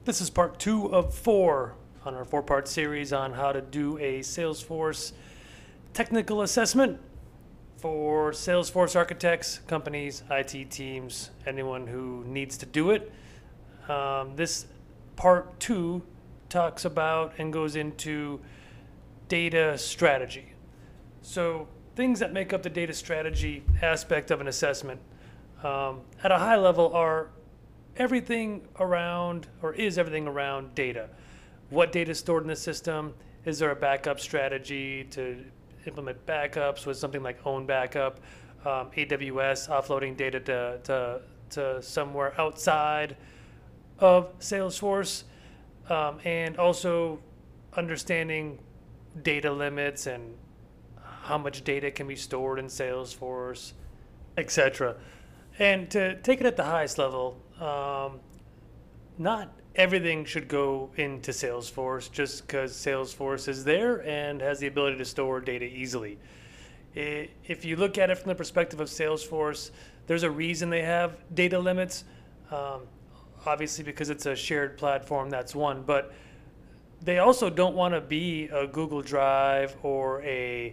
This is part 2 of 4 on our 4-part series on how to do a Salesforce technical assessment for Salesforce architects, companies, IT teams, anyone who needs to do it. This part 2 talks about and goes into data strategy. So things that make up the data strategy aspect of an assessment at a high level are everything around, or is everything around data. What data is stored in the system? Is there a backup strategy to implement backups with something like Own Backup, AWS offloading data to somewhere outside of Salesforce, and also understanding data limits and how much data can be stored in Salesforce, etc. And to take it at the highest level, not everything should go into Salesforce just because Salesforce is there and has the ability to store data easily. If you look at it from the perspective of Salesforce, there's a reason they have data limits. Obviously, because it's a shared platform, that's one. But they also don't want to be a Google Drive or a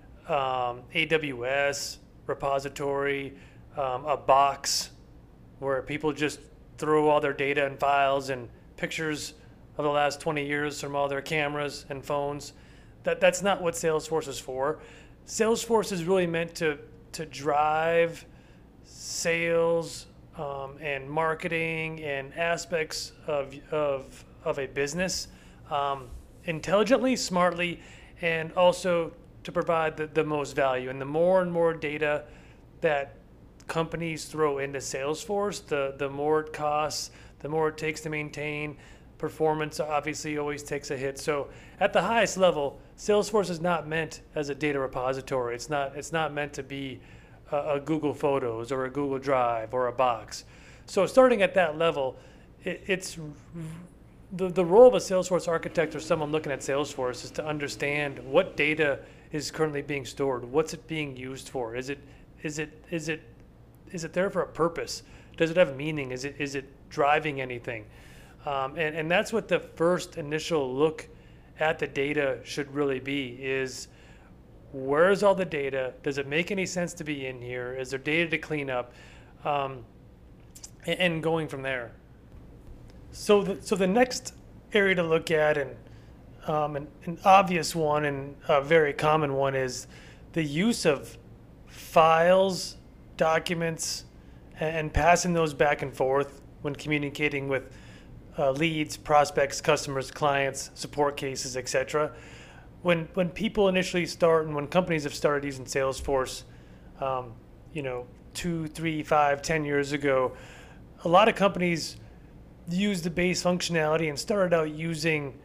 AWS repository, a box where people just throw all their data and files and pictures of the last 20 years from all their cameras and phones. That's not what Salesforce is for. Salesforce is really meant to drive sales and marketing and aspects of a business intelligently, smartly, and also to provide the most value. And the more and more data that companies throw into Salesforce, the more it costs, the more it takes to maintain. Performance obviously always takes a hit. So at the highest level, Salesforce is not meant as a data repository. It's not meant to be a Google Photos or a Google Drive or a box. So starting at that level, it's the role of a Salesforce architect or someone looking at Salesforce is to understand what data is currently being stored. What's it being used for? Is it there for a purpose? Does it have meaning? Is it driving anything? And that's what the first initial look at the data should really be, is where's all the data? Does it make any sense to be in here? Is there data to clean up? And going from there. So the next area to look at, and an obvious one and a very common one, is the use of files, documents, and passing those back and forth when communicating with leads, prospects, customers, clients, support cases, etc. When people initially start, and when companies have started using Salesforce, 2, 3, 5, 10 years ago, a lot of companies used the base functionality and started out using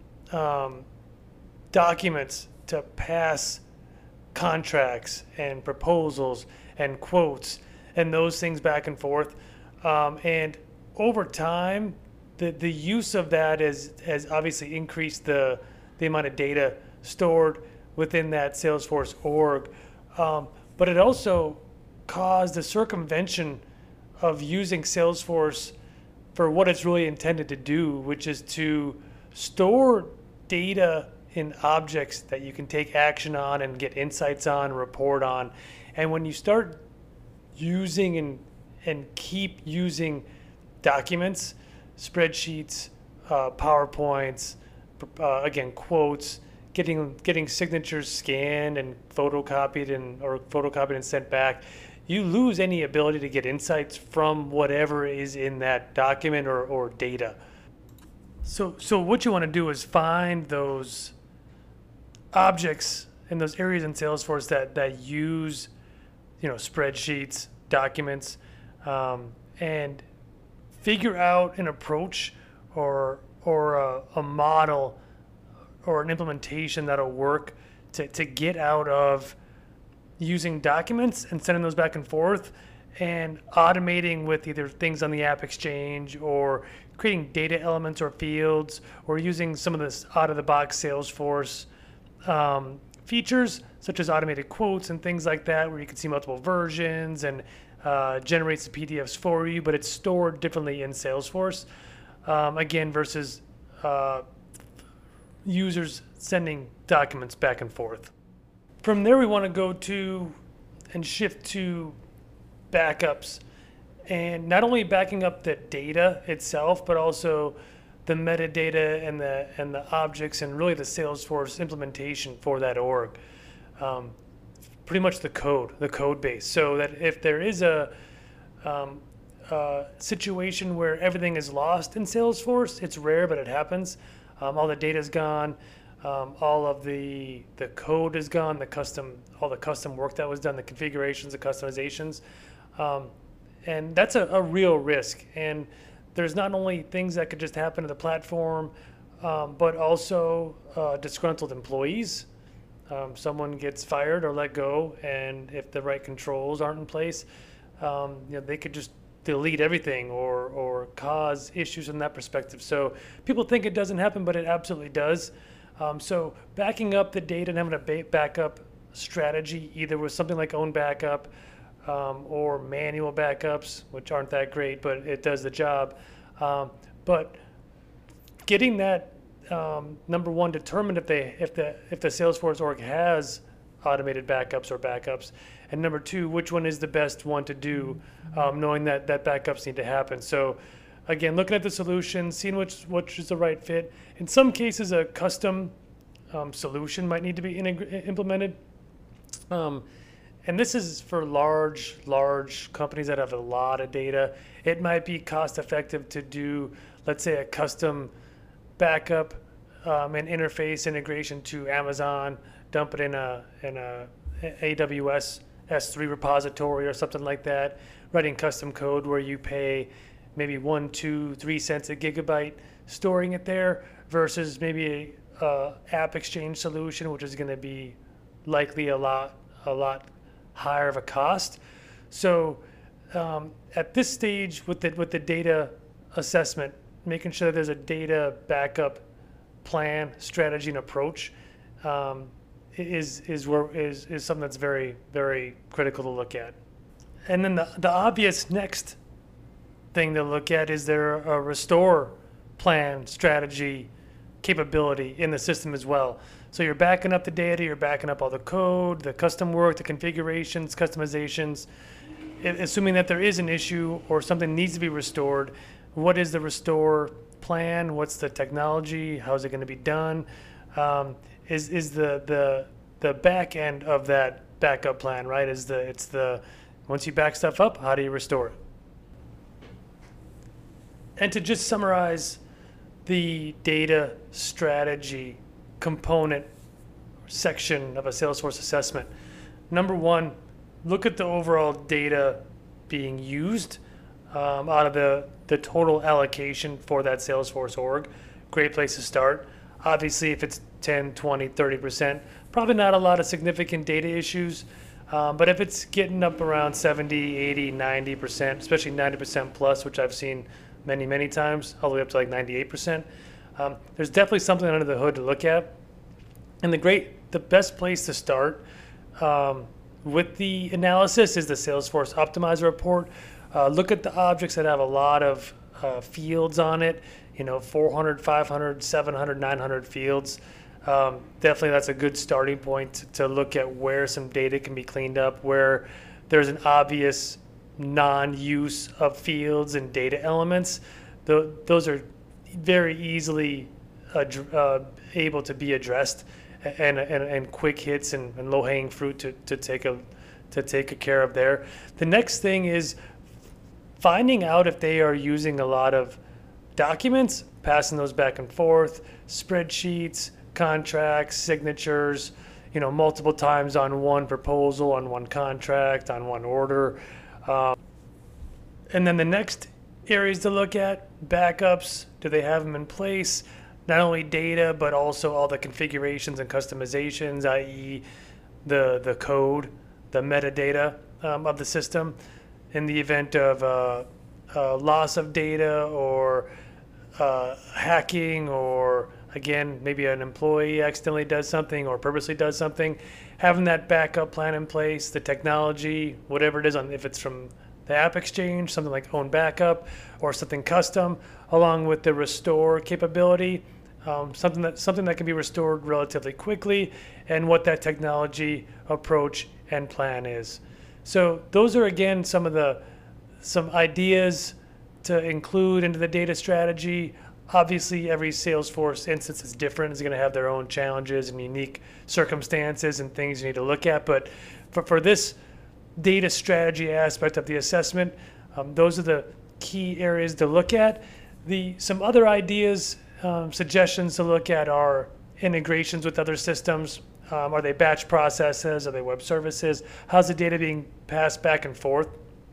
documents to pass contracts and proposals and quotes and those things back and forth. And over time, the use of that has obviously increased the amount of data stored within that Salesforce org. But it also caused a circumvention of using Salesforce for what it's really intended to do, which is to store data in objects that you can take action on and get insights on, report on. And when you start using and keep using documents, spreadsheets, PowerPoints, again, quotes, getting signatures scanned and photocopied and sent back, you lose any ability to get insights from whatever is in that document or data. So what you want to do is find those objects in those areas in Salesforce that use, spreadsheets, documents, and figure out an approach or a model or an implementation that'll work to get out of using documents and sending those back and forth, and automating with either things on the App Exchange or creating data elements or fields, or using some of this out-of-the-box Salesforce features such as automated quotes and things like that, where you can see multiple versions and generates the PDFs for you, but it's stored differently in Salesforce. again, versus users sending documents back and forth. From there, we want to go to and shift to backups, and not only backing up the data itself, but also the metadata and the objects and really the Salesforce implementation for that org. Pretty much the code base, so that if there is a situation where everything is lost in Salesforce, it's rare, but it happens. All the data is gone. All of the code is gone. All the custom work that was done, the configurations, the customizations, and that's a real risk. And there's not only things that could just happen to the platform, but also disgruntled employees. Someone gets fired or let go, and if the right controls aren't in place, they could just delete everything or cause issues from that perspective. So people think it doesn't happen, but it absolutely does. So backing up the data and having a backup strategy, either with something like Own Backup or manual backups, which aren't that great, but it does the job. But getting that number one, determined if the Salesforce org has automated backups or backups, and number two, which one is the best one to do, knowing that backups need to happen. So again, looking at the solution, seeing which is the right fit. In some cases, a custom solution might need to be implemented. And this is for large companies that have a lot of data. It might be cost effective to do, let's say, a custom backup and interface integration to Amazon, dump it in a AWS S3 repository or something like that, writing custom code where you pay maybe 1, 2, 3 cents a gigabyte storing it there, versus maybe a app exchange solution, which is going to be likely a lot higher of a cost. So at this stage with the data assessment, making sure that there's a data backup plan, strategy, and approach is something that's very, very critical to look at. And then the obvious next thing to look at is there a restore plan, strategy, capability in the system as well. So you're backing up the data, you're backing up all the code, the custom work, the configurations, customizations. Assuming that there is an issue or something needs to be restored, what is the restore plan? What's the technology? How is it going to be done? Is the back end of that backup plan, right? It's the once you back stuff up, how do you restore it? And to just summarize the data strategy component section of a Salesforce assessment. Number one, look at the overall data being used out of the total allocation for that Salesforce org. Great place to start. Obviously, if it's 10, 20, 30%, probably not a lot of significant data issues. But if it's getting up around 70, 80, 90%, especially 90% plus, which I've seen many times, all the way up to like 98%, there's definitely something under the hood to look at. And the best place to start with the analysis is the Salesforce Optimizer report. Look at the objects that have a lot of fields on it, 400, 500, 700, 900 fields. Definitely that's a good starting point to look at where some data can be cleaned up, where there's an obvious non-use of fields and data elements. Those are very easily able to be addressed, and quick hits and low-hanging fruit to take care of there. The next thing is finding out if they are using a lot of documents, passing those back and forth, spreadsheets, contracts, signatures, multiple times on one proposal, on one contract, on one order. And then the next areas to look at, backups, do they have them in place? Not only data, but also all the configurations and customizations, i.e. the code, the metadata of the system. In the event of loss of data or hacking, or again, maybe an employee accidentally does something or purposely does something, having that backup plan in place, the technology, whatever it is, if it's from the App Exchange, something like Own Backup, or something custom, along with the restore capability, something that can be restored relatively quickly, and what that technology approach and plan is. So those are, again, some ideas to include into the data strategy. Obviously, every Salesforce instance is different. It's going to have their own challenges and unique circumstances and things you need to look at. But for this data strategy aspect of the assessment, those are the key areas to look at. Some other ideas, suggestions to look at are integrations with other systems. Are they batch processes? Are they web services? How's the data being passed back and forth?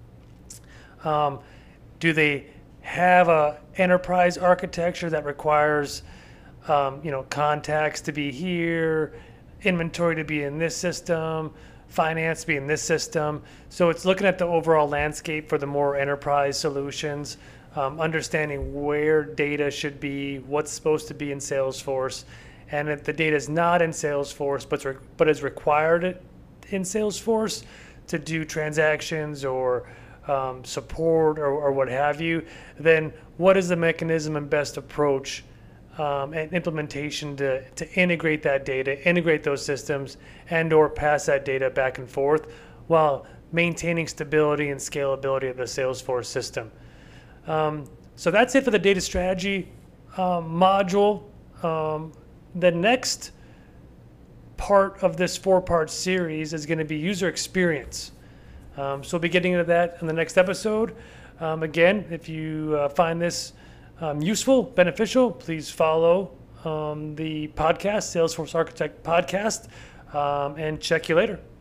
Do they have a enterprise architecture that requires contacts to be here, inventory to be in this system, finance to be in this system? So it's looking at the overall landscape for the more enterprise solutions, understanding where data should be, what's supposed to be in Salesforce, and if the data is not in Salesforce but is required in Salesforce to do transactions or support or what have you, then what is the mechanism and best approach and implementation to integrate that data, integrate those systems, and or pass that data back and forth while maintaining stability and scalability of the Salesforce system. So that's it for the data strategy module. The next part of this 4-part series is going to be user experience. So we'll be getting into that in the next episode. Again, if you find this useful, beneficial, please follow the podcast, Salesforce Architect Podcast, and check you later.